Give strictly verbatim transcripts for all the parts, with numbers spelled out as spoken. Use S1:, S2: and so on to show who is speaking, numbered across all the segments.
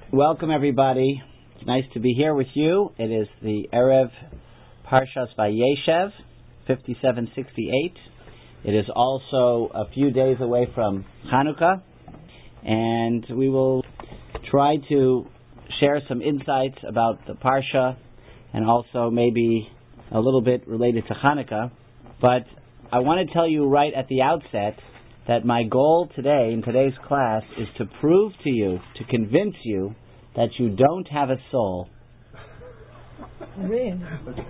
S1: Welcome, everybody. It's nice to be here with you. It is the Erev Parshas Vayeshev, fifty-seven sixty-eight. It is also a few days away from Chanukah, and we will try to share some insights about the Parsha and also maybe a little bit related to Chanukah. But I want to tell you right at the outset that my goal today, in today's class, is to prove to you, to convince you, that you don't have a soul.
S2: Really?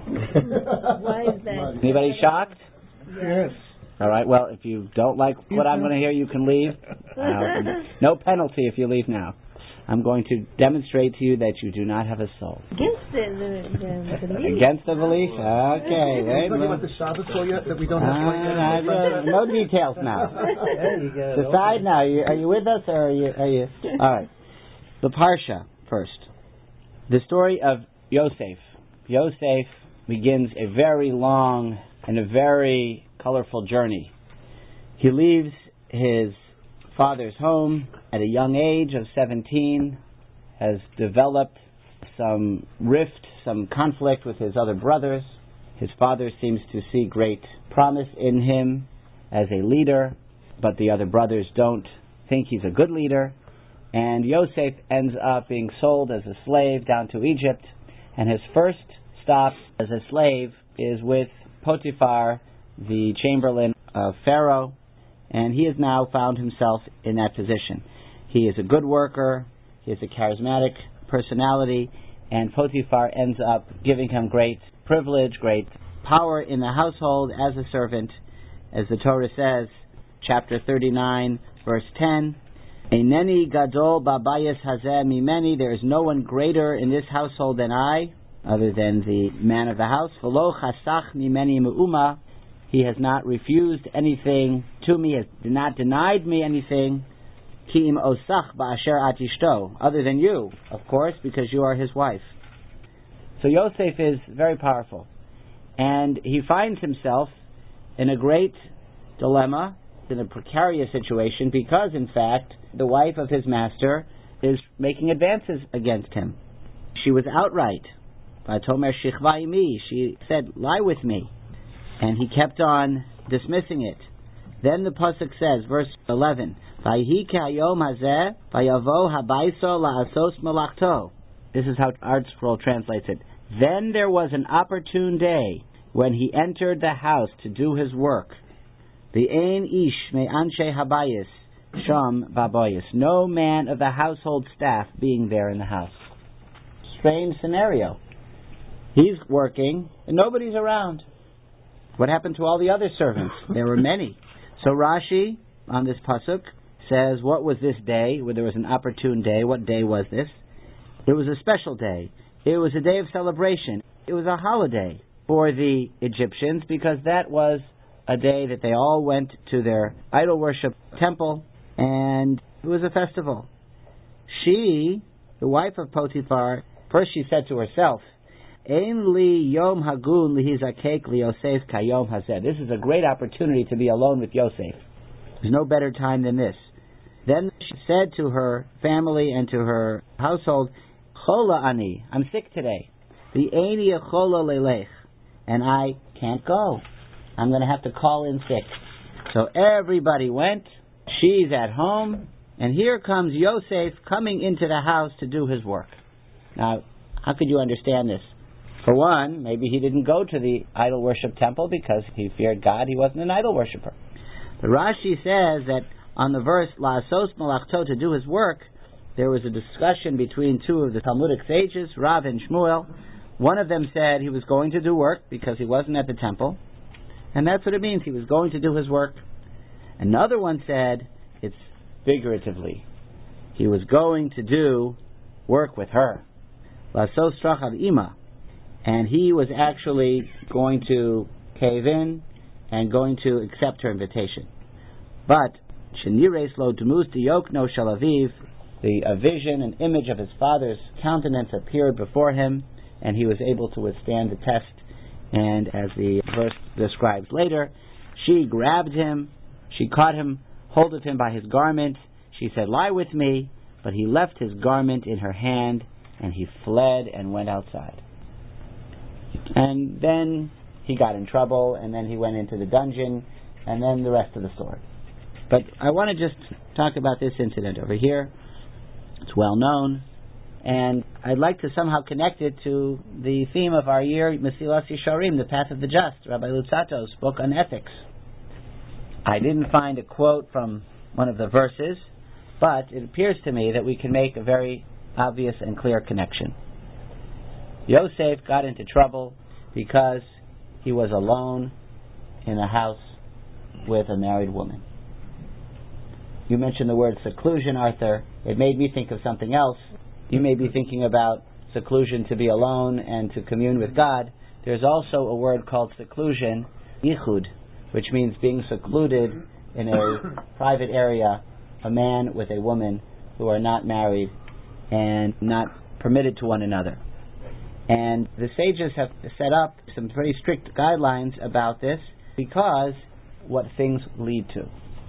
S2: Why is that?
S1: Anybody shocked?
S2: Yes.
S1: All right, well, if you don't like what I'm going to hear, you can leave. Uh, no penalty if you leave now. I'm going to demonstrate to you that you do not have a soul.
S2: Against the, the, the belief.
S1: Against the belief? Okay.
S3: Are you talking about the Shabbos for you, that we don't have
S1: uh, No details now.
S3: There you go.
S1: Decide now. Are you, are you with us or are you... Are you? All right. The Parsha, first. The story of Yosef. Yosef begins a very long and a very colorful journey. He leaves his father's home at a young age of seventeen, has developed some rift, some conflict with his other brothers. His father seems to see great promise in him as a leader, but the other brothers don't think he's a good leader. And Yosef ends up being sold as a slave down to Egypt, and his first stop as a slave is with Potiphar, the chamberlain of Pharaoh, and he has now found himself in that position. He is a good worker, he has a charismatic personality, and Potiphar ends up giving him great privilege, great power in the household as a servant. As the Torah says, chapter thirty-nine, verse ten, Eineni gadol babayis hazeh mimeni, there is no one greater in this household than I, other than the man of the house. V'lo chasach mimeni me'uma, he has not refused anything to me, has not denied me anything. Ki im osach ba'asher at ishto, other than you, of course, because you are his wife. So Yosef is very powerful, and he finds himself in a great dilemma, in a precarious situation, because in fact the wife of his master is making advances against him. She was outright. Vatomer shichva imi, she said, lie with me. And he kept on dismissing it. Then the pasuk says, verse eleven, Vayhi k'hayom hazeh, vayavo habayso la'asos malachto. This is how Art Scroll translates it. Then there was an opportune day when he entered the house to do his work. The ein ish me anshe habayis sham babayis. No man of the household staff being there in the house. Strange scenario. He's working and nobody's around. What happened to all the other servants? There were many. So Rashi, on this pasuk, says, what was this day? Where there was an opportune day. What day was this? It was a special day. It was a day of celebration. It was a holiday for the Egyptians, because that was a day that they all went to their idol worship temple, and it was a festival. She, the wife of Potiphar, first she said to herself, Ein li yom hagun lihizakek li Yosef kayom hazeh. This is a great opportunity to be alone with Yosef. There's no better time than this. Then she said to her family and to her household, Chola ani, I'm sick today. The eini chola lelech, and I can't go. I'm going to have to call in sick. So everybody went. She's at home, and here comes Yosef coming into the house to do his work. Now, how could you understand this? For one, maybe he didn't go to the idol worship temple because he feared God. He wasn't an idol worshiper. But Rashi says that on the verse, La'asos malachto, to do his work, there was a discussion between two of the Talmudic sages, Rav and Shmuel. One of them said he was going to do work because he wasn't at the temple. And that's what it means. He was going to do his work. Another one said it's figuratively. He was going to do work with her. La'asos strachad ima. And he was actually going to cave in and going to accept her invitation. But Shenires lo dmus diyokno shel aviv, the a vision, an image of his father's countenance appeared before him, and he was able to withstand the test. And as the verse describes later, she grabbed him, she caught him, hold of him by his garment. She said, lie with me. but he left his garment in her hand, and he fled and went outside. And then he got in trouble, and then he went into the dungeon, and then the rest of the story. But I want to just talk about this incident over here. It's well known, and I'd like to somehow connect it to the theme of our year, Mesilas Yesharim, The Path of the Just, Rabbi Luzzato's book on ethics. I didn't find a quote from one of the verses, but it appears to me that we can make a very obvious and clear connection. Yosef got into trouble because he was alone in a house with a married woman. You mentioned the word seclusion, Arthur. It made me think of something else. You may be thinking about seclusion to be alone and to commune with God. There's also a word called seclusion, yichud, which means being secluded in a private area, a man with a woman who are not married and not permitted to one another. And the sages have set up some pretty strict guidelines about this because what things lead to.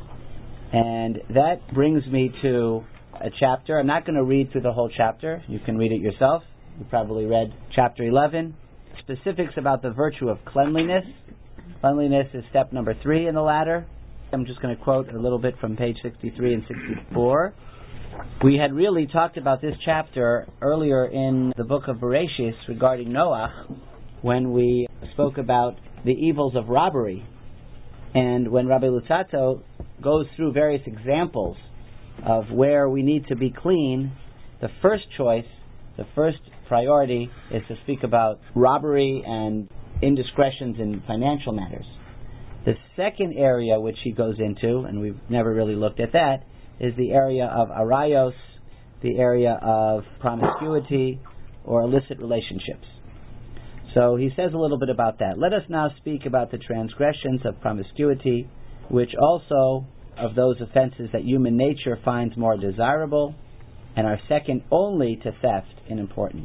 S1: And that brings me to a chapter. I'm not going to read through the whole chapter. You can read it yourself. You probably read chapter eleven. Specifics about the virtue of cleanliness. Cleanliness is step number three in the ladder. I'm just going to quote a little bit from page sixty-three and sixty-four. We had really talked about this chapter earlier in the book of Bereshis regarding Noach, when we spoke about the evils of robbery. And when Rabbi Luzzato goes through various examples of where we need to be clean, the first choice, the first priority is to speak about robbery and indiscretions in financial matters. The second area which he goes into, and we've never really looked at that, is the area of arayos, the area of promiscuity or illicit relationships. So he says a little bit about that. Let us now speak about the transgressions of promiscuity, which also of those offenses that human nature finds more desirable and are second only to theft in importance.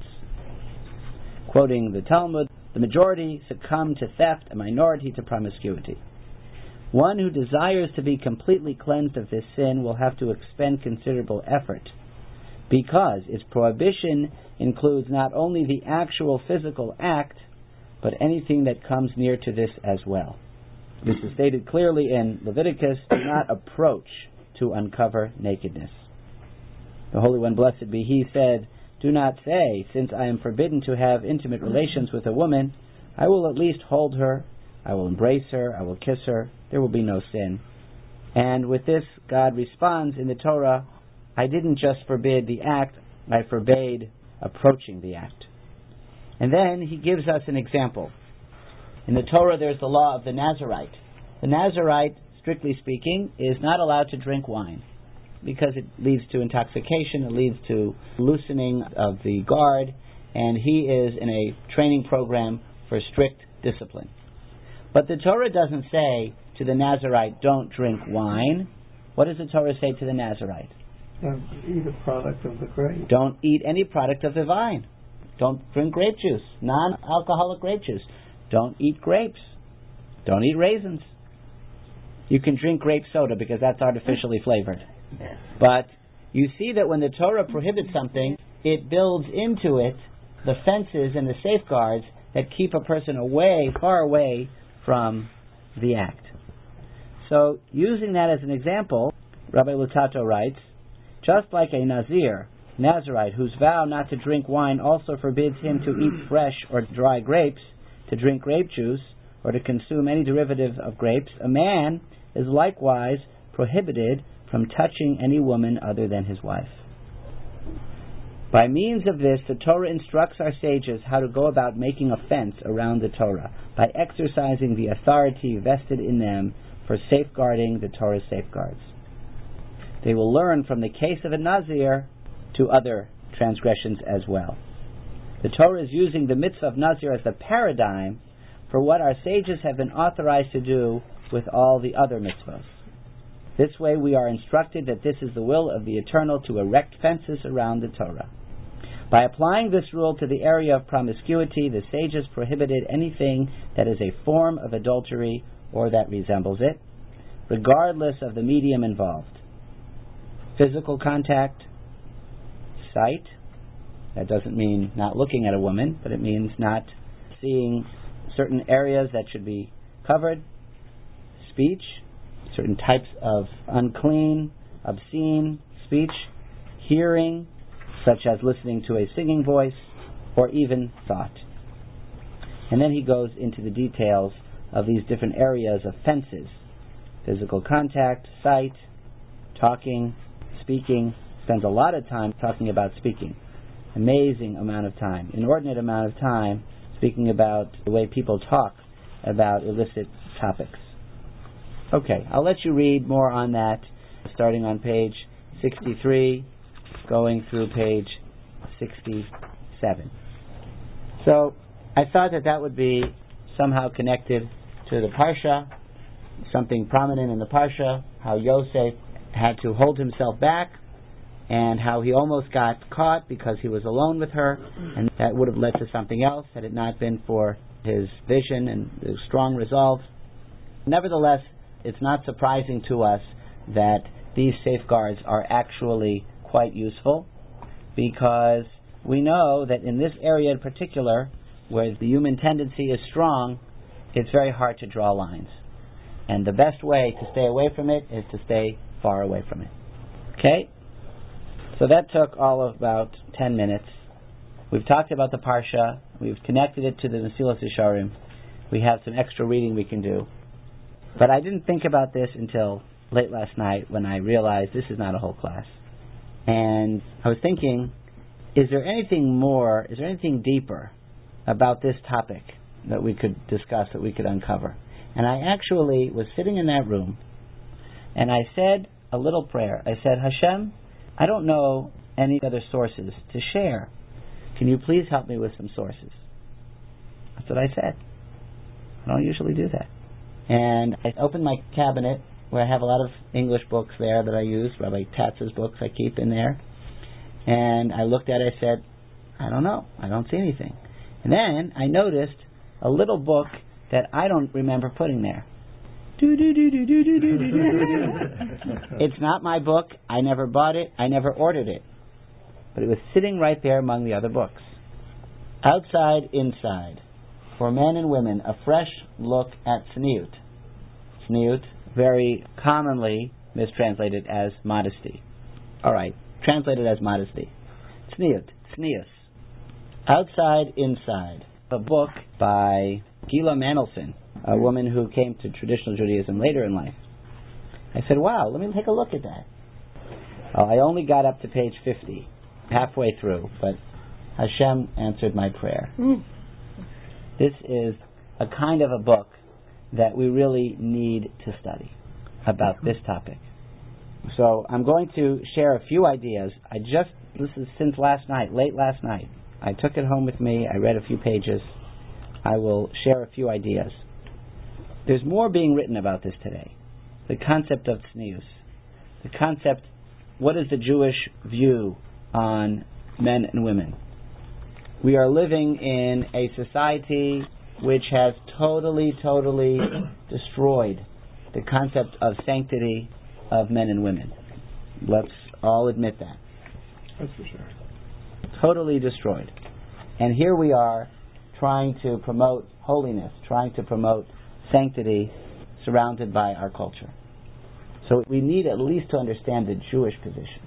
S1: Quoting the Talmud, the majority succumb to theft, a minority to promiscuity. One who desires to be completely cleansed of this sin will have to expend considerable effort, because its prohibition includes not only the actual physical act, but anything that comes near to this as well. This is stated clearly in Leviticus, do not approach to uncover nakedness. The Holy One, blessed be He, said, do not say, since I am forbidden to have intimate relations with a woman, I will at least hold her, I will embrace her, I will kiss her, there will be no sin. And with this, God responds in the Torah, I didn't just forbid the act, I forbade approaching the act. And then he gives us an example. In the Torah there's the law of the Nazirite. The Nazirite, strictly speaking, is not allowed to drink wine because it leads to intoxication, it leads to loosening of the guard, and he is in a training program for strict discipline. But the Torah doesn't say to the Nazirite, don't drink wine. What does the Torah say to the Nazirite?
S4: Don't eat a product of the grape.
S1: Don't eat any product of the vine. Don't drink grape juice, non-alcoholic grape juice. Don't eat grapes. Don't eat raisins. You can drink grape soda because that's artificially flavored. But you see that when the Torah prohibits something, it builds into it the fences and the safeguards that keep a person away, far away from the act. So, using that as an example, Rabbi Luzzato writes, just like a Nazir, Nazirite, whose vow not to drink wine also forbids him to eat fresh or dry grapes, to drink grape juice, or to consume any derivative of grapes, a man is likewise prohibited from touching any woman other than his wife. By means of this, the Torah instructs our sages how to go about making a fence around the Torah, by exercising the authority vested in them for safeguarding the Torah's safeguards. They will learn from the case of a Nazir to other transgressions as well. The Torah is using the mitzvah of Nazir as the paradigm for what our sages have been authorized to do with all the other mitzvahs. This way we are instructed that this is the will of the Eternal to erect fences around the Torah. By applying this rule to the area of promiscuity, the sages prohibited anything that is a form of adultery or that resembles it, regardless of the medium involved. Physical contact, sight. That doesn't mean not looking at a woman, but it means not seeing certain areas that should be covered. Speech, certain types of unclean, obscene speech. Hearing, such as listening to a singing voice, or even thought. And then he goes into the details of these different areas of fences. Physical contact, sight, talking, speaking. Spends a lot of time talking about speaking. Amazing amount of time, inordinate amount of time speaking about the way people talk about illicit topics. Okay, I'll let you read more on that, starting on page sixty-three, going through page sixty-seven. So, I thought that that would be somehow connected to the Parsha, something prominent in the Parsha, how Yosef had to hold himself back, and how he almost got caught because he was alone with her, and that would have led to something else had it not been for his vision and his strong resolve. Nevertheless, it's not surprising to us that these safeguards are actually quite useful, because we know that in this area in particular, where the human tendency is strong, it's very hard to draw lines. And the best way to stay away from it is to stay far away from it. Okay? So that took all of about ten minutes. We've talked about the Parsha. We've connected it to the Mesilas Yesharim. We have some extra reading we can do. But I didn't think about this until late last night when I realized this is not a whole class. And I was thinking, is there anything more, is there anything deeper about this topic that we could discuss, that we could uncover? And I actually was sitting in that room, and I said a little prayer. I said, Hashem, I don't know any other sources to share. Can you please help me with some sources? That's what I said. I don't usually do that. And I opened my cabinet, where I have a lot of English books there that I use, Rabbi Tatz's books I keep in there. And I looked at it, I said, I don't know. I don't see anything. And then I noticed a little book that I don't remember putting there. It's not my book. I never bought it. I never ordered it. But it was sitting right there among the other books. Outside, Inside. For men and women, a fresh look at tzniut. Tzniut, very commonly mistranslated as modesty. Alright, translated as modesty. Tzniut, tznius. Outside, Inside. A book by Gila Mandelson, a woman who came to traditional Judaism later in life. I said, wow, let me take a look at that. Oh, I only got up to page fifty, halfway through, but Hashem answered my prayer. Mm. This is a kind of a book that we really need to study about this topic. So I'm going to share a few ideas. I just, this is since last night, late last night. I took it home with me. I read a few pages. I will share a few ideas. There's more being written about this today. The concept of tznius. The concept, what is the Jewish view on men and women? We are living in a society which has totally, totally destroyed the concept of sanctity of men and women. Let's all admit that.
S4: That's for sure.
S1: Totally destroyed. And here we are trying to promote holiness, trying to promote sanctity surrounded by our culture. So we need at least to understand the Jewish position.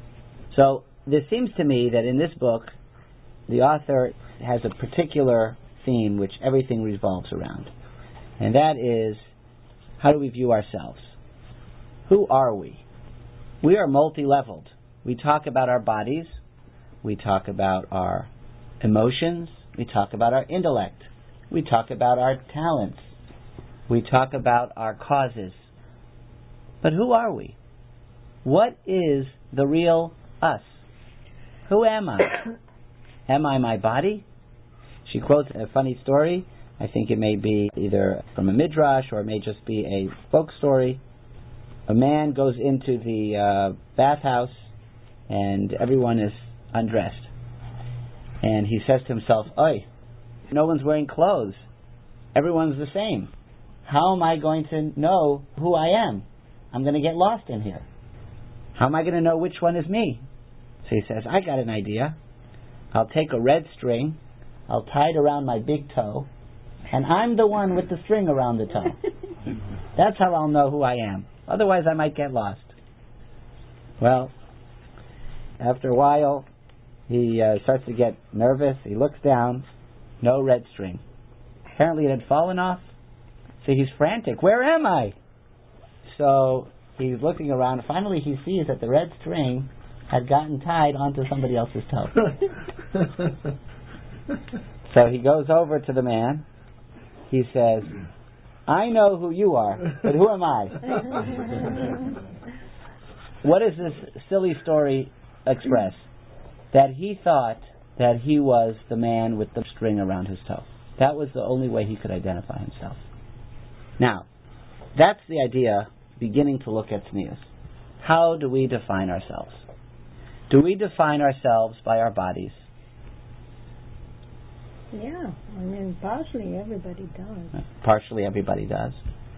S1: So this seems to me that in this book, the author has a particular theme which everything revolves around. And that is, how do we view ourselves? Who are we? We are multi-leveled. We talk about our bodies. We talk about our emotions. We talk about our intellect. We talk about our talents. We talk about our causes. But who are we? What is the real us? Who am I? Am I my body? She quotes a funny story. I think it may be either from a midrash or it may just be a folk story. A man goes into the uh, bathhouse and everyone is undressed. And he says to himself, "Oi, no one's wearing clothes. Everyone's the same. How am I going to know who I am? I'm going to get lost in here. How am I going to know which one is me?" So he says, I got an idea. I'll take a red string, I'll tie it around my big toe, and I'm the one with the string around the toe. That's how I'll know who I am. Otherwise I might get lost. Well, after a while, he uh, starts to get nervous. He looks down, no red string. Apparently it had fallen off. So he's frantic. Where am I? So he's looking around. Finally he sees that the red string had gotten tied onto somebody else's toe. So he goes over to the man. He says, I know who you are, but who am I? What does this silly story express? That he thought that he was the man with the string around his toe. That was the only way he could identify himself. Now, that's the idea beginning to look at tznius. How do we define ourselves? Do we define ourselves by our bodies?
S2: Yeah, I mean, partially everybody does.
S1: Partially everybody does.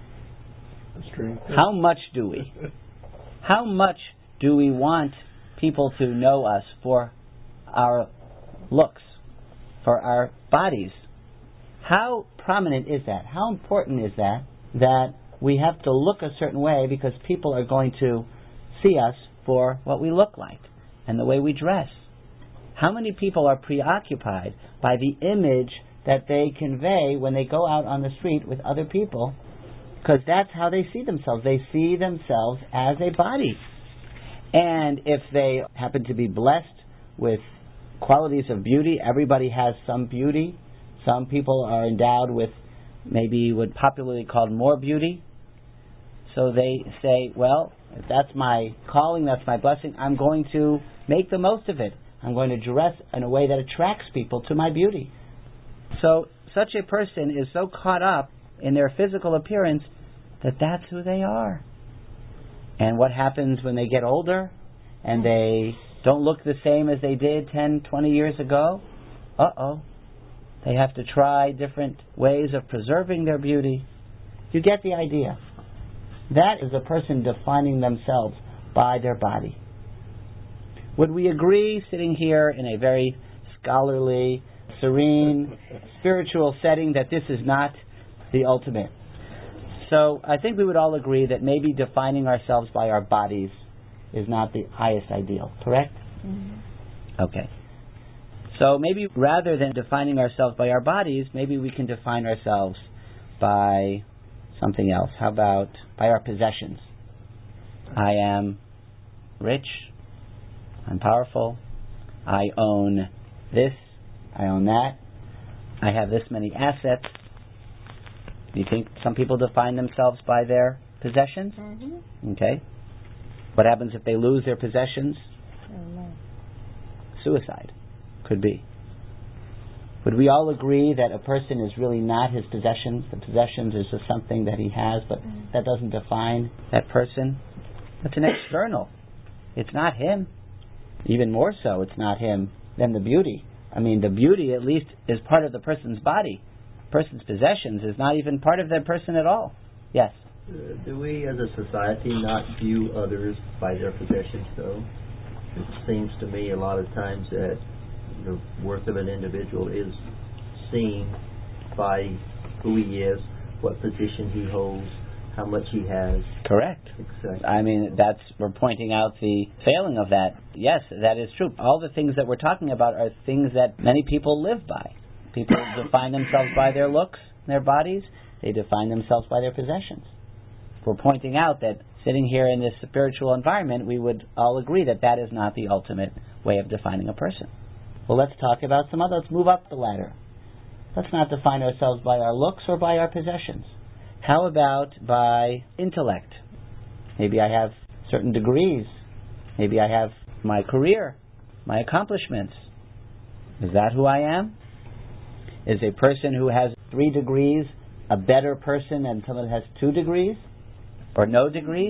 S4: That's true.
S1: How much do we? How much do we want people to know us for our looks, for our bodies? How prominent is that? How important is that, that we have to look a certain way because people are going to see us for what we look like and the way we dress? How many people are preoccupied by the image that they convey when they go out on the street with other people? Because that's how they see themselves. They see themselves as a body. And if they happen to be blessed with qualities of beauty, everybody has some beauty. Some people are endowed with maybe what popularly called more beauty. So they say, well, if that's my calling, that's my blessing, I'm going to make the most of it. I'm going to dress in a way that attracts people to my beauty. So such a person is so caught up in their physical appearance that that's who they are. And what happens when they get older and they don't look the same as they did ten, twenty years ago? Uh-oh. They have to try different ways of preserving their beauty. You get the idea. That is a person defining themselves by their body. Would we agree, sitting here in a very scholarly, serene, spiritual setting, that this is not the ultimate? So I think we would all agree that maybe defining ourselves by our bodies is not the highest ideal, correct? Mm-hmm. Okay. So maybe rather than defining ourselves by our bodies, maybe we can define ourselves by something else. How about by our possessions? I am rich. I'm powerful. I own this. I own that. I have this many assets. Do you think some people define themselves by their possessions? Mm-hmm. Okay. What happens if they lose their possessions?
S2: I don't know.
S1: Suicide. Could be. Would we all agree that a person is really not his possessions? The possessions is just something that he has, but mm-hmm. that doesn't define that person? That's an external. It's not him. Even more so, it's not him than the beauty. I mean, the beauty at least is part of the person's body. The person's possessions is not even part of their person at all. Yes?
S3: Uh, do we as a society not view others by their possessions, though? It seems to me a lot of times that the worth of an individual is seen by who he is, what position he holds, how much he has.
S1: Correct.
S3: Exactly.
S1: I mean, that's, we're pointing out the failing of that. Yes, that is true. All the things that we're talking about are things that many people live by. People define themselves by their looks, their bodies. They define themselves by their possessions. We're pointing out that sitting here in this spiritual environment, we would all agree that that is not the ultimate way of defining a person. Well, let's talk about some other. Let's move up the ladder. Let's not define ourselves by our looks or by our possessions. How about by intellect? Maybe I have certain degrees. Maybe I have my career, my accomplishments. Is that who I am? Is a person who has three degrees a better person than someone who has two degrees? Or no degrees?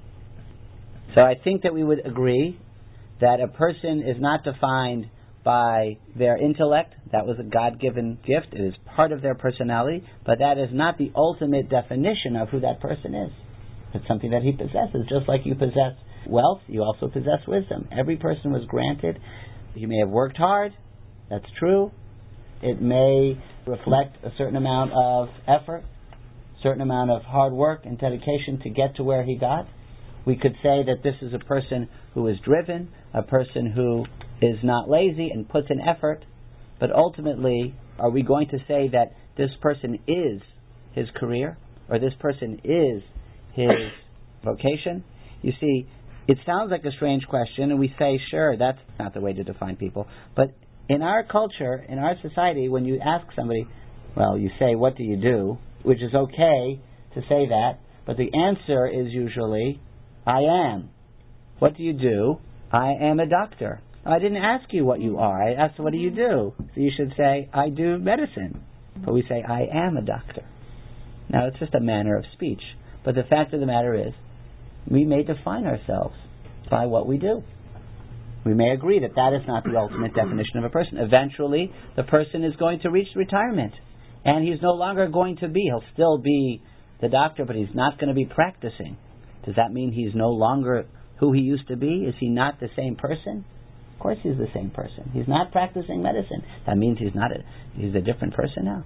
S1: So I think that we would agree that a person is not defined by their intellect. That was a God-given gift. It is part of their personality, but that is not the ultimate definition of who that person is. It's something that he possesses, just like you possess wealth, you also possess wisdom. Every person was granted. You may have worked hard. That's true. It may reflect a certain amount of effort, certain amount of hard work and dedication to get to where he got. We could say that this is a person who is driven, a person who is not lazy and puts in effort, but ultimately, are we going to say that this person is his career, or this person is his vocation? You see, it sounds like a strange question, and we say, sure, that's not the way to define people. But in our culture, in our society, when you ask somebody, well, you say, what do you do? Which is okay to say that, but the answer is usually, I am. What do you do? I am a doctor. I didn't ask you what you are. I asked, what do you do? So you should say, I do medicine. But we say, I am a doctor. Now, it's just a manner of speech. But the fact of the matter is, we may define ourselves by what we do. We may agree that that is not the ultimate definition of a person. Eventually, the person is going to reach retirement. And he's no longer going to be. He'll still be the doctor, but he's not going to be practicing. Does that mean he's no longer who he used to be? Is he not the same person? Of course he's the same person. He's not practicing medicine. That means he's not a, he's a different person now.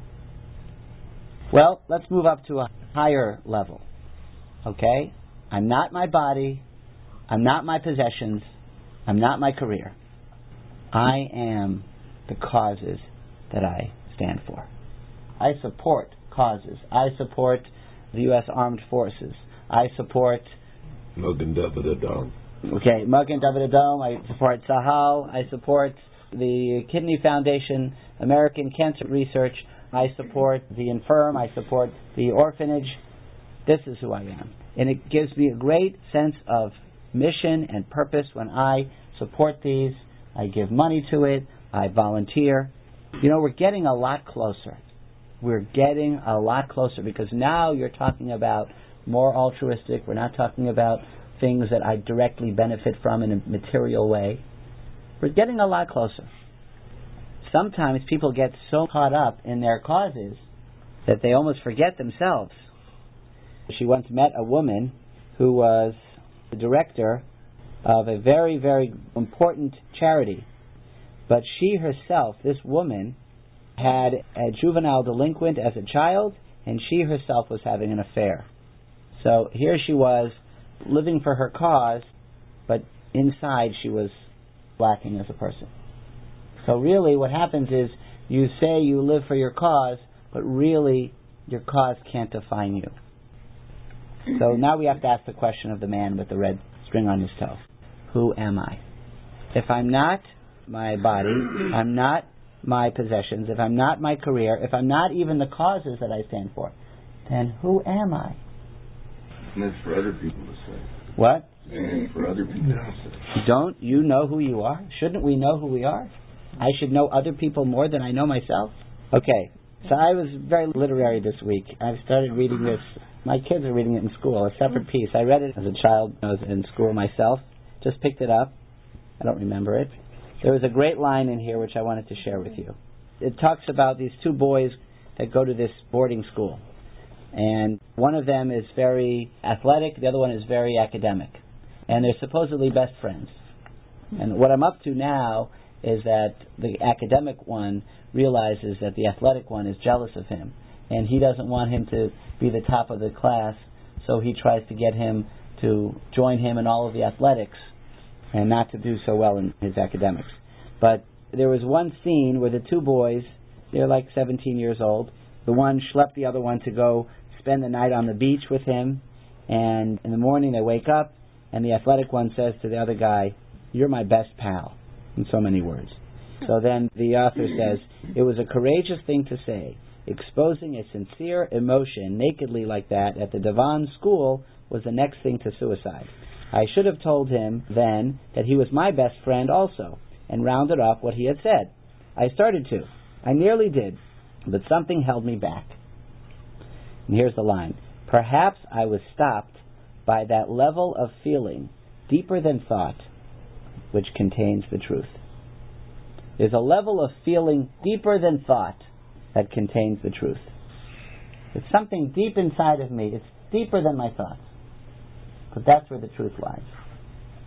S1: Well, let's move up to a higher level. Okay? I'm not my body. I'm not my possessions. I'm not my career. I am the causes that I stand for. I support causes. I support the U S Armed Forces. I support
S4: Magen David Adom.
S1: Okay, Magen David Adom. I support Sahal. I support the Kidney Foundation, American Cancer Research. I support the infirm. I support the orphanage. This is who I am. And it gives me a great sense of mission and purpose when I support these. I give money to it. I volunteer. You know, we're getting a lot closer. We're getting a lot closer because now you're talking about more altruistic. We're not talking about things that I directly benefit from in a material way. We're getting a lot closer. Sometimes people get so caught up in their causes that they almost forget themselves. She once met a woman who was the director of a very, very important charity. But she herself, this woman, had a juvenile delinquent as a child, and she herself was having an affair. So here she was, living for her cause, but inside she was lacking as a person. So really what happens is you say you live for your cause, but really your cause can't define you. So now we have to ask the question of the man with the red string on his toe. Who am I? If I'm not my body, I'm not my possessions, if I'm not my career, if I'm not even the causes that I stand for, then who am I?
S4: And it's for other people to say.
S1: What?
S4: And it's for other people to say.
S1: Don't you know who you are? Shouldn't we know who we are? I should know other people more than I know myself? Okay, so I was very literary this week. I've started reading this. My kids are reading it in school, a separate piece. I read it as a child. I was in school myself. Just picked it up. I don't remember it. There was a great line in here which I wanted to share with you. It talks about these two boys that go to this boarding school. And one of them is very athletic, the other one is very academic. And they're supposedly best friends. And what I'm up to now is that the academic one realizes that the athletic one is jealous of him. And he doesn't want him to be the top of the class, so he tries to get him to join him in all of the athletics and not to do so well in his academics. But there was one scene where the two boys, they're like seventeen years old, the one schlepped the other one to go spend the night on the beach with him, and in the morning they wake up, and the athletic one says to the other guy, "You're my best pal," in so many words. So then the author says, "It was a courageous thing to say. Exposing a sincere emotion nakedly like that at the Devon school was the next thing to suicide. I should have told him then that he was my best friend also, and rounded off what he had said. I started to. I nearly did, but something held me back." And here's the line. "Perhaps I was stopped by that level of feeling, deeper than thought, which contains the truth." There's a level of feeling deeper than thought that contains the truth. It's something deep inside of me. It's deeper than my thoughts. But that's where the truth lies.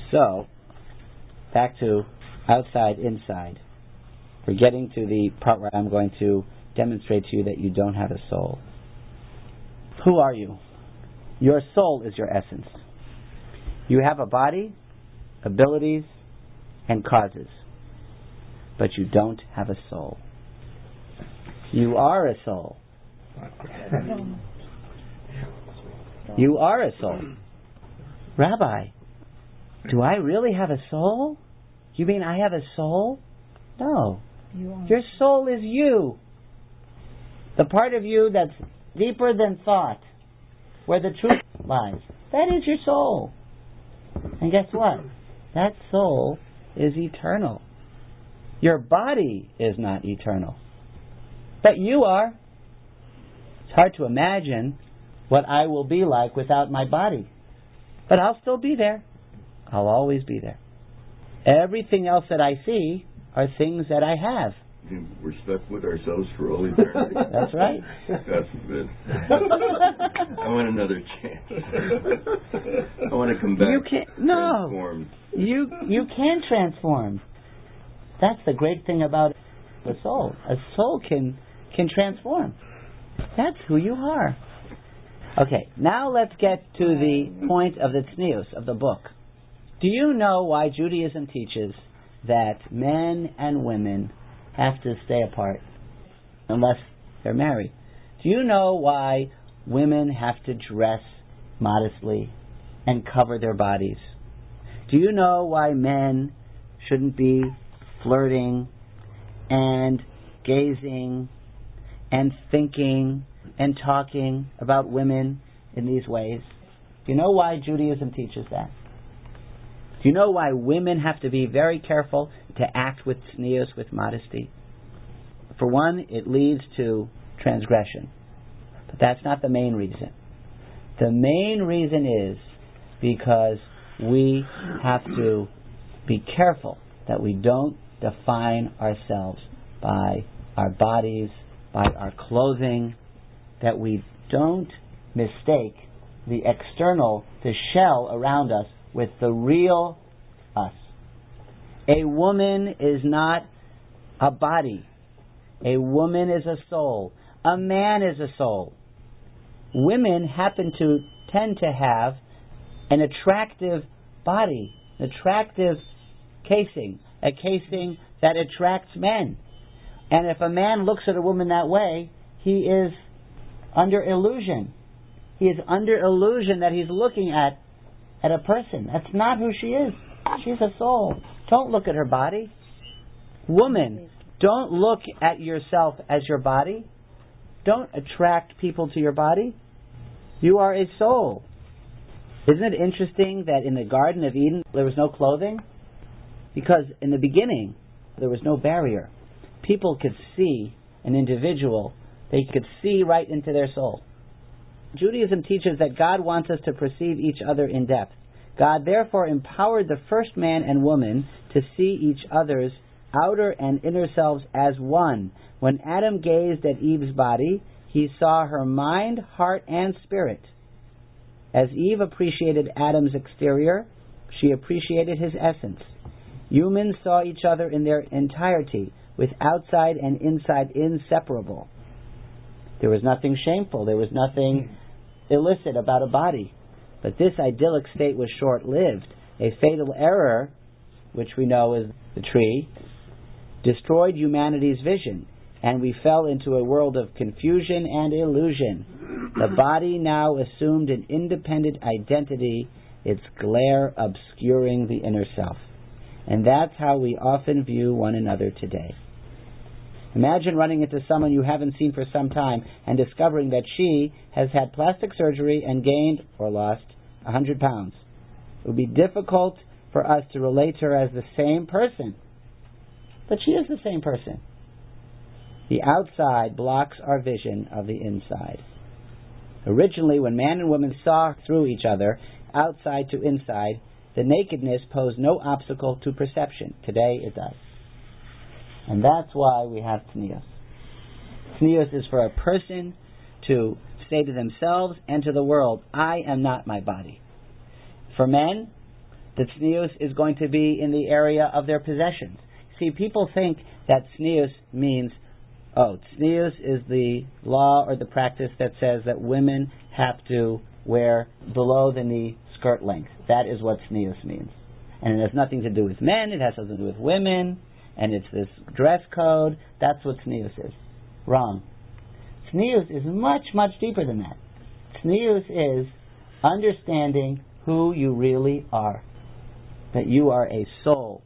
S1: So, back to outside, inside. We're getting to the part where I'm going to demonstrate to you that you don't have a soul. Who are you? Your soul is your essence. You have a body, abilities, and causes, but you don't have a soul. You are a soul. You are a soul. Rabbi, do I really have a soul? You mean I have a soul? No.
S2: You
S1: Your soul is you. The part of you that's deeper than thought, where the truth lies. That is your soul. And guess what? That soul is eternal. Your body is not eternal. But you are. It's hard to imagine what I will be like without my body. But I'll still be there. I'll always be there. Everything else that I see are things that I have.
S4: We're stuck with ourselves for all eternity.
S1: That's right.
S4: That's good. I want another chance. I want to come back.
S1: You can't. No.
S4: Transformed.
S1: You you can transform. That's the great thing about the soul. A soul can can transform. That's who you are. Okay, now let's get to the point of the tznius, of the book. Do you know why Judaism teaches that men and women have to stay apart unless they're married? Do you know why women have to dress modestly and cover their bodies? Do you know why men shouldn't be flirting and gazing and thinking and talking about women in these ways? Do you know why Judaism teaches that? Do you know why women have to be very careful to act with tznius, with modesty? For one, it leads to transgression. But that's not the main reason. The main reason is because we have to be careful that we don't define ourselves by our bodies, by our clothing, that we don't mistake the external, the shell around us, with the real us. A woman is not a body. A woman is a soul. A man is a soul. Women happen to tend to have an attractive body, an attractive casing, a casing that attracts men. And if a man looks at a woman that way, he is under illusion. He is under illusion that he's looking at at a person. That's not who she is. She's a soul. Don't look at her body. Woman, don't look at yourself as your body. Don't attract people to your body. You are a soul. Isn't it interesting that in the Garden of Eden there was no clothing? Because in the beginning there was no barrier. People could see an individual. They could see right into their soul. Judaism teaches that God wants us to perceive each other in depth. God therefore empowered the first man and woman to see each other's outer and inner selves as one. When Adam gazed at Eve's body, he saw her mind, heart, and spirit. As Eve appreciated Adam's exterior, she appreciated his essence. Humans saw each other in their entirety, with outside and inside inseparable. There was nothing shameful. There was nothing illicit about a body. But this idyllic state was short-lived. A fatal error, which we know is the tree, destroyed humanity's vision, and we fell into a world of confusion and illusion. The body now assumed an independent identity, its glare obscuring the inner self. And that's how we often view one another today. Imagine running into someone you haven't seen for some time and discovering that she has had plastic surgery and gained, or lost, one hundred pounds. It would be difficult for us to relate to her as the same person. But she is the same person. The outside blocks our vision of the inside. Originally, when man and woman saw through each other, outside to inside, the nakedness posed no obstacle to perception. Today it does. And that's why we have tznius. Tznius is for a person to say to themselves and to the world, I am not my body. For men, that tznius is going to be in the area of their possessions. See, people think that tznius means, oh, tznius is the law or the practice that says that women have to wear below the knee skirt length. That is what tznius means. And it has nothing to do with men, it has something to do with women, and it's this dress code. That's what tznius is. Wrong. Tznius is much, much deeper than that. Tznius is understanding who you really are. That you are a soul.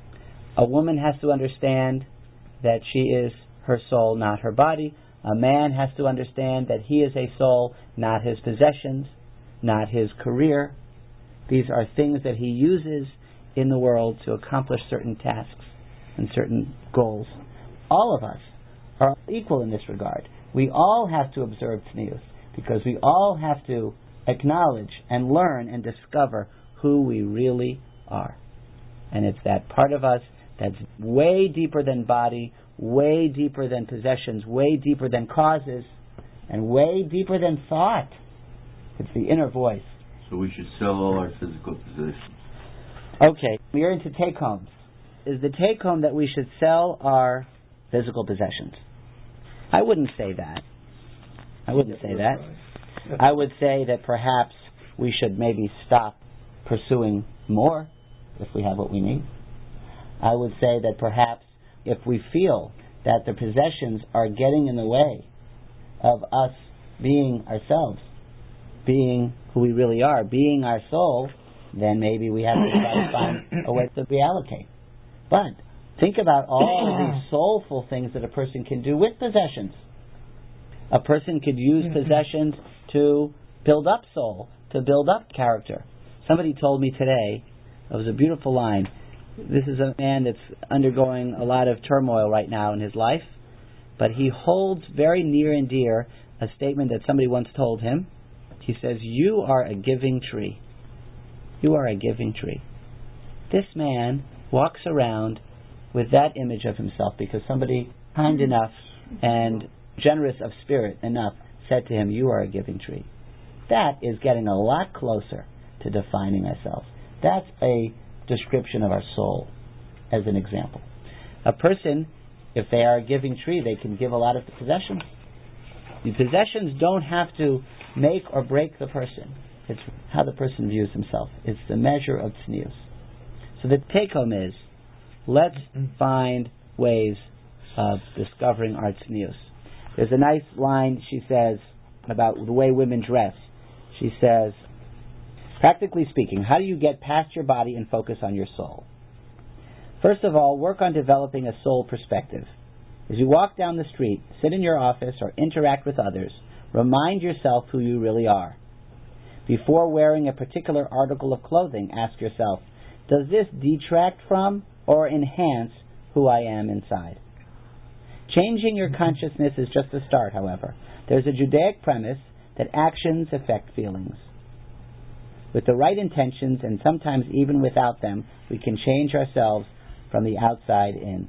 S1: A woman has to understand that she is her soul, not her body. A man has to understand that he is a soul, not his possessions, not his career. These are things that he uses in the world to accomplish certain tasks and certain goals. All of us are equal in this regard. We all have to observe tznius because we all have to acknowledge and learn and discover who we really are. And it's that part of us that's way deeper than body, way deeper than possessions, way deeper than causes, and way deeper than thought. It's the inner voice.
S4: So we should sell all our physical possessions.
S1: Okay, we are into take-homes. Is the take-home that we should sell our physical possessions? I wouldn't say that. I wouldn't say that. I would say that perhaps we should maybe stop pursuing more if we have what we need. I would say that perhaps if we feel that the possessions are getting in the way of us being ourselves, being who we really are, being our soul, then maybe we have to try to find a way to reallocate. But think about all of these soulful things that a person can do with possessions. A person could use possessions to build up soul, to build up character. Somebody told me today, it was a beautiful line. This is a man that's undergoing a lot of turmoil right now in his life, but he holds very near and dear a statement that somebody once told him. He says, "You are a giving tree. You are a giving tree." This man walks around with that image of himself because somebody kind enough and generous of spirit enough said to him, "You are a giving tree." That is getting a lot closer to defining ourselves. That's a description of our soul, as an example. A person, if they are a giving tree, they can give a lot of possessions. The possessions don't have to make or break the person. It's how the person views himself. It's the measure of tznius. So the take-home is, let's find ways of discovering our tznius. There's a nice line she says about the way women dress. She says, practically speaking, how do you get past your body and focus on your soul? First of all, work on developing a soul perspective. As you walk down the street, sit in your office, or interact with others, remind yourself who you really are. Before wearing a particular article of clothing, ask yourself, does this detract from or enhance who I am inside? Changing your consciousness is just a start, however. There's a Judaic premise that actions affect feelings. With the right intentions, and sometimes even without them, we can change ourselves from the outside in.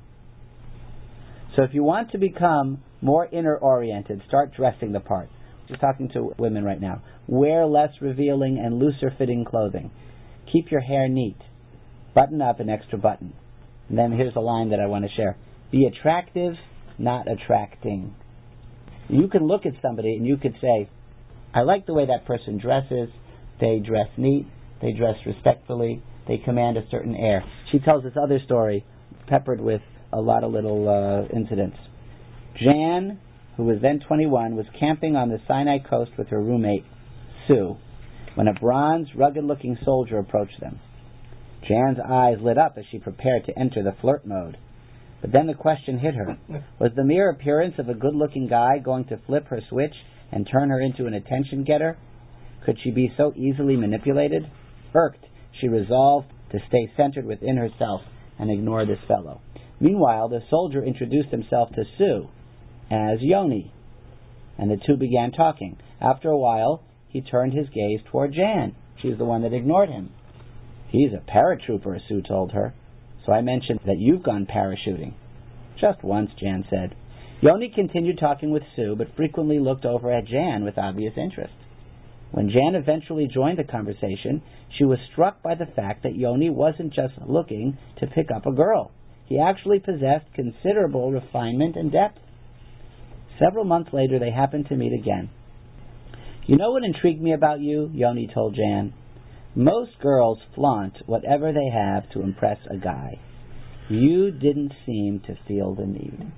S1: So if you want to become more inner-oriented, start dressing the part. Just talking to women right now. Wear less revealing and looser-fitting clothing. Keep your hair neat. Button up an extra button. And then here's a line that I want to share. Be attractive, not attracting. You can look at somebody and you could say, I like the way that person dresses. They dress neat. They dress respectfully. They command a certain air. She tells this other story, peppered with a lot of little uh, incidents. Jan, who was then twenty-one, was camping on the Sinai coast with her roommate, Sue, when a bronze, rugged-looking soldier approached them. Jan's eyes lit up as she prepared to enter the flirt mode. But then the question hit her. Was the mere appearance of a good-looking guy going to flip her switch and turn her into an attention-getter? Could she be so easily manipulated? Irked, she resolved to stay centered within herself and ignore this fellow. Meanwhile, the soldier introduced himself to Sue as Yoni, and the two began talking. After a while, he turned his gaze toward Jan. She's the one that ignored him. He's a paratrooper, Sue told her. So I mentioned that you've gone parachuting. Just once, Jan said. Yoni continued talking with Sue, but frequently looked over at Jan with obvious interest. When Jan eventually joined the conversation, she was struck by the fact that Yoni wasn't just looking to pick up a girl. He actually possessed considerable refinement and depth. Several months later, they happened to meet again. You know what intrigued me about you? Yoni told Jan. Most girls flaunt whatever they have to impress a guy. You didn't seem to feel the need.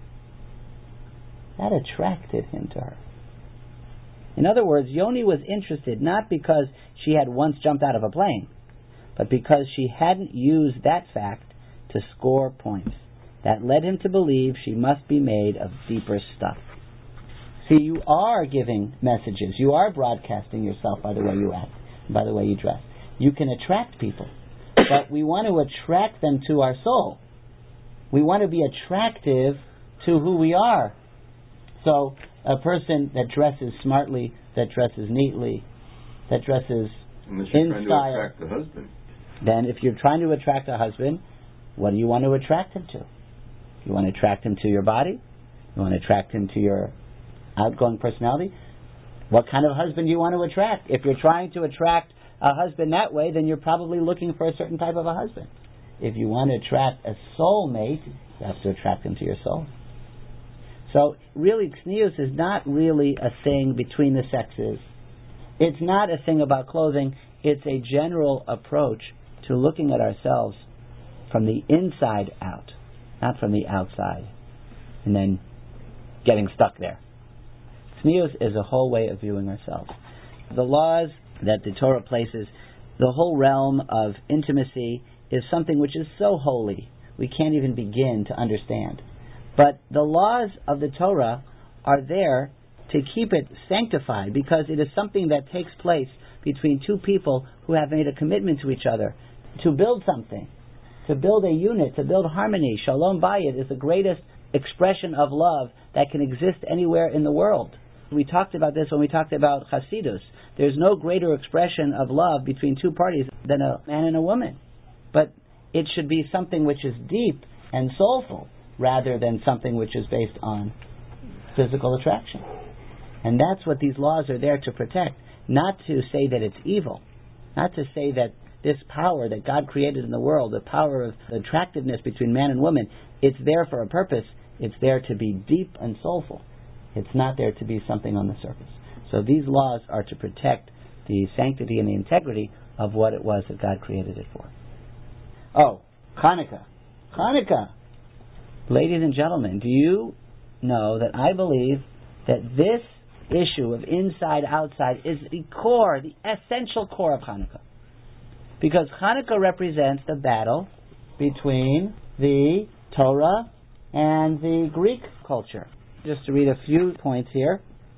S1: That attracted him to her. In other words, Yoni was interested not because she had once jumped out of a plane, but because she hadn't used that fact to score points. That led him to believe she must be made of deeper stuff. See, you are giving messages. You are broadcasting yourself by the way you act, by the way you dress. You can attract people, but we want to attract them to our soul. We want to be attractive to who we are. So a person that dresses smartly, that dresses neatly, that dresses
S4: Unless you're
S1: in
S4: trying
S1: style,
S4: to attract the husband.
S1: Then if you're trying to attract a husband, what do you want to attract him to? You want to attract him to your body? You want to attract him to your outgoing personality? What kind of husband do you want to attract? If you're trying to attract a husband that way, then you're probably looking for a certain type of a husband. If you want to attract a soulmate, you have to attract him to your soul. So really, tznius is not really a thing between the sexes. It's not a thing about clothing. It's a general approach to looking at ourselves from the inside out, not from the outside, and then getting stuck there. Tznius is a whole way of viewing ourselves. The laws that the Torah places, the whole realm of intimacy, is something which is so holy we can't even begin to understand. But the laws of the Torah are there to keep it sanctified, because it is something that takes place between two people who have made a commitment to each other to build something, to build a unit, to build harmony. Shalom Bayit is the greatest expression of love that can exist anywhere in the world. We talked about this when we talked about Hasidus. There's no greater expression of love between two parties than a man and a woman. But it should be something which is deep and soulful, rather than something which is based on physical attraction. And that's what these laws are there to protect. Not to say that it's evil. Not to say that this power that God created in the world, the power of attractiveness between man and woman, it's there for a purpose. It's there to be deep and soulful. It's not there to be something on the surface. So these laws are to protect the sanctity and the integrity of what it was that God created it for. Oh, Hanukkah. Hanukkah. Ladies and gentlemen, do you know that I believe that this issue of inside-outside is the core, the essential core of Hanukkah? Because Hanukkah represents the battle between the Torah and the Greek culture. Just to read a few points here.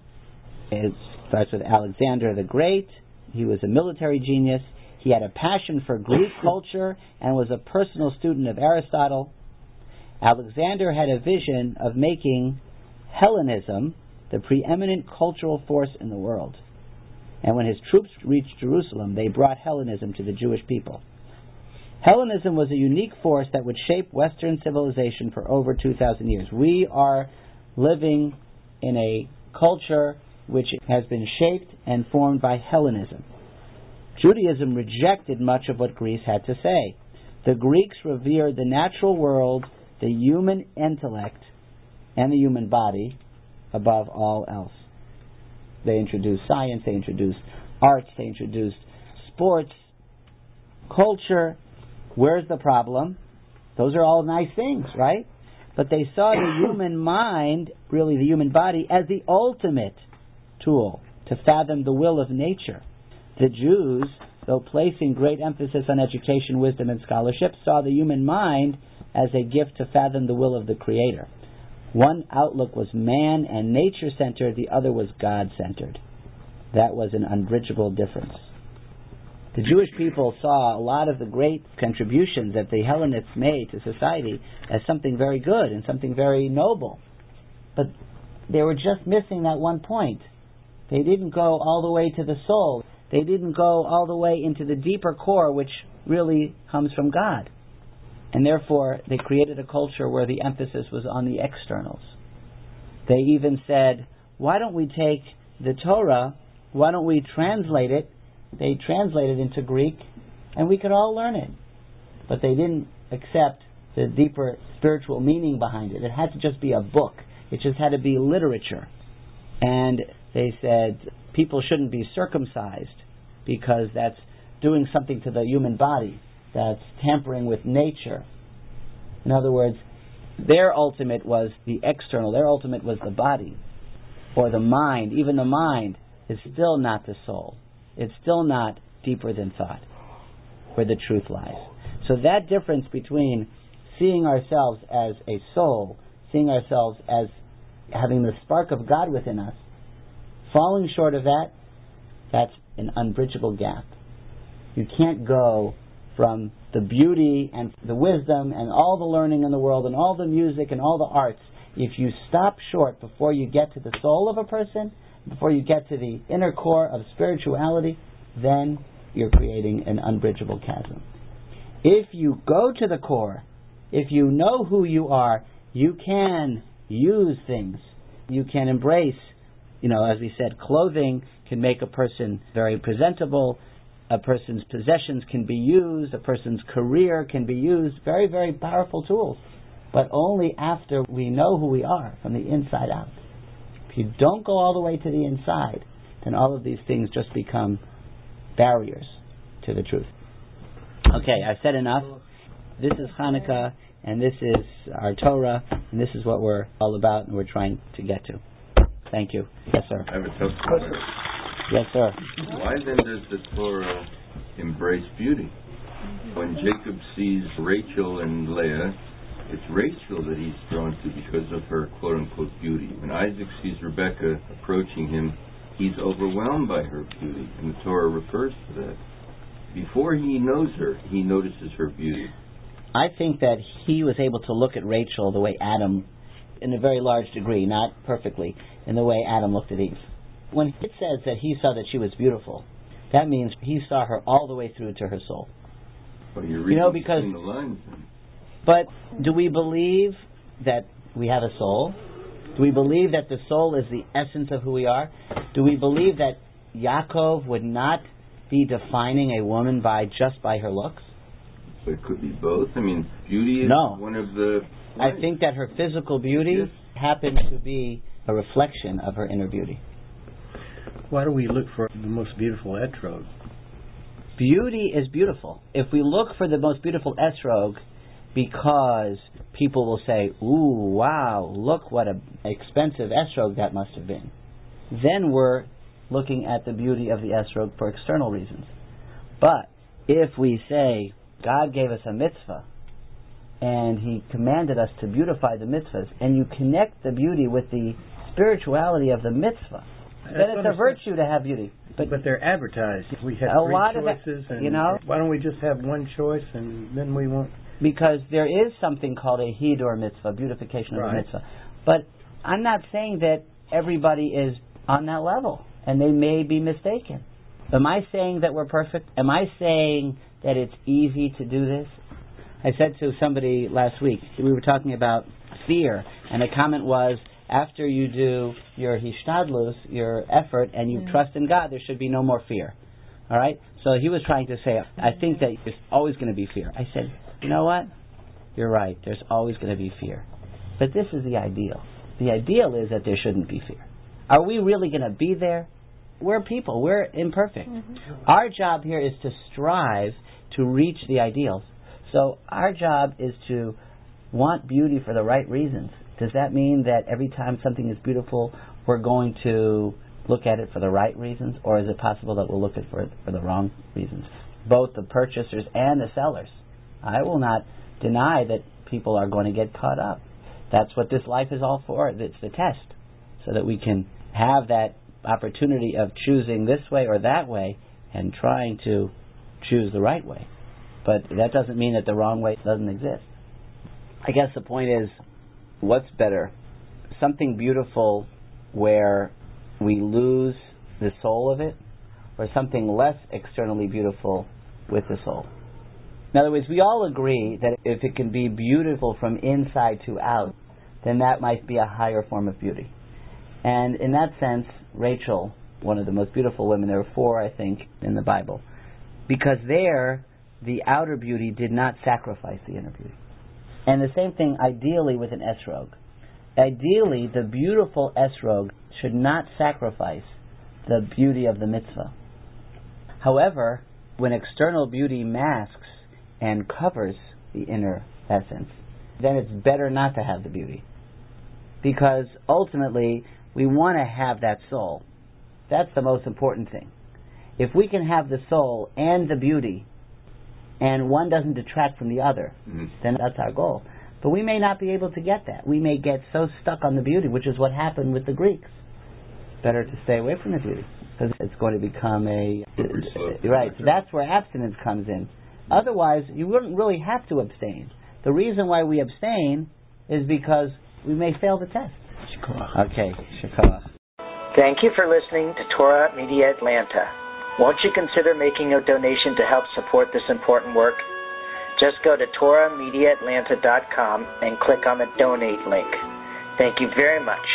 S1: It starts with Alexander the Great. He was a military genius. He had a passion for Greek culture and was a personal student of Aristotle. Alexander had a vision of making Hellenism the preeminent cultural force in the world. And when his troops reached Jerusalem, they brought Hellenism to the Jewish people. Hellenism was a unique force that would shape Western civilization for over two thousand years. We are living in a culture which has been shaped and formed by Hellenism. Judaism rejected much of what Greece had to say. The Greeks revered the natural world, the human intellect, and the human body above all else. They introduced science, they introduced arts, they introduced sports, culture. Where's the problem? Those are all nice things, right? But they saw the human mind, really the human body, as the ultimate tool to fathom the will of nature. The Jews, though placing great emphasis on education, wisdom, and scholarship, saw the human mind as a gift to fathom the will of the Creator. One outlook was man and nature-centered, the other was God-centered. That was an unbridgeable difference. The Jewish people saw a lot of the great contributions that the Hellenists made to society as something very good and something very noble. But they were just missing that one point. They didn't go all the way to the soul. They didn't go all the way into the deeper core, which really comes from God. And therefore, they created a culture where the emphasis was on the externals. They even said, why don't we take the Torah why don't we translate it? They translated into Greek, and we could all learn it. But they didn't accept the deeper spiritual meaning behind it. It had to just be a book. It just had to be literature. And they said people shouldn't be circumcised because that's doing something to the human body. That's tampering with nature. In other words, their ultimate was the external. Their ultimate was the body or the mind. Even the mind is still not the soul. It's still not deeper than thought, where the truth lies. So that difference between seeing ourselves as a soul, seeing ourselves as having the spark of God within us, falling short of that, that's an unbridgeable gap. You can't go from the beauty and the wisdom and all the learning in the world and all the music and all the arts. If you stop short before you get to the soul of a person, before you get to the inner core of spirituality, then you're creating an unbridgeable chasm. If you go to the core, if you know who you are, you can use things. You can embrace, you know, as we said, clothing can make a person very presentable. A person's possessions can be used. A person's career can be used. Very, very powerful tools. But only after we know who we are from the inside out. If you don't go all the way to the inside, then all of these things just become barriers to the truth. Okay, I've said enough. This is Hanukkah, and this is our Torah, and this is what we're all about and we're trying to get to. Thank you. Yes, sir.
S4: I have a tough question.
S1: Yes, sir.
S4: Why then does the Torah embrace beauty? When Jacob sees Rachel and Leah, it's Rachel that he's drawn to because of her quote-unquote beauty. When Isaac sees Rebekah approaching him, he's overwhelmed by her beauty, and the Torah refers to that. Before he knows her, he notices her beauty.
S1: I think that he was able to look at Rachel the way Adam, in a very large degree, not perfectly, in the way Adam looked at Eve. When it says that he saw that she was beautiful, that means he saw her all the way through to her soul.
S4: Well, you're reading
S1: you know, because,
S4: between the lines.
S1: But do we believe that we have a soul? Do we believe that the soul is the essence of who we are? Do we believe that Yaakov would not be defining a woman by just by her looks?
S4: But it could be both. I mean, beauty is
S1: no.
S4: one of the...
S1: I think that her physical beauty yes. happens to be a reflection of her inner beauty.
S5: Why do we look for the most beautiful etrog?
S1: Beauty is beautiful. If we look for the most beautiful etrog because people will say, ooh, wow, look what an expensive etrog that must have been, then we're looking at the beauty of the etrog for external reasons. But if we say, God gave us a mitzvah, and He commanded us to beautify the mitzvahs, and you connect the beauty with the spirituality of the mitzvah,
S5: That's
S1: then it's a virtue to have beauty.
S5: But, but they're advertised. We have
S1: a
S5: three
S1: lot
S5: choices,
S1: of it,
S5: and
S1: you know,
S5: why don't we just have one choice, and then we won't...
S1: Because there is something called a hiddur mitzvah, beautification of
S5: right.
S1: the mitzvah. But I'm not saying that everybody is on that level, and they may be mistaken. Am I saying that we're perfect? Am I saying that it's easy to do this? I said to somebody last week, we were talking about fear, and the comment was, after you do your hishtadlus, your effort, and you mm. trust in God, there should be no more fear. All right? So he was trying to say, I think that there's always going to be fear. I said, you know what? You're right. There's always going to be fear. But this is the ideal. The ideal is that there shouldn't be fear. Are we really going to be there? We're people. We're imperfect. Mm-hmm. Our job here is to strive to reach the ideals. So our job is to want beauty for the right reasons. Does that mean that every time something is beautiful, we're going to look at it for the right reasons? Or is it possible that we'll look at it for, for the wrong reasons? Both the purchasers and the sellers. I will not deny that people are going to get caught up. That's what this life is all for. It's the test. So that we can have that opportunity of choosing this way or that way and trying to choose the right way. But that doesn't mean that the wrong way doesn't exist. I guess the point is, what's better? Something beautiful where we lose the soul of it, or something less externally beautiful with the soul? In other words, we all agree that if it can be beautiful from inside to out, then that might be a higher form of beauty. And in that sense, Rachel one of the most beautiful women. There were four, I think, in the Bible. Because there, the outer beauty did not sacrifice the inner beauty. And the same thing, ideally, with an esrog. Ideally, the beautiful esrog should not sacrifice the beauty of the mitzvah. However, when external beauty masks and covers the inner essence, then it's better not to have the beauty. Because ultimately, we want to have that soul. That's the most important thing. If we can have the soul and the beauty, and one doesn't detract from the other, mm-hmm. then that's our goal. But we may not be able to get that. We may get so stuck on the beauty, which is what happened with the Greeks. Better to stay away from the beauty, because it's going to become a... Uh, right, so that's where abstinence comes in. Otherwise, you wouldn't really have to abstain. The reason why we abstain is because we may fail the test. Okay, Shekhinah.
S6: Thank you for listening to Torah Media Atlanta. Won't you consider making a donation to help support this important work? Just go to Torah Media Atlanta dot com and click on the donate link. Thank you very much.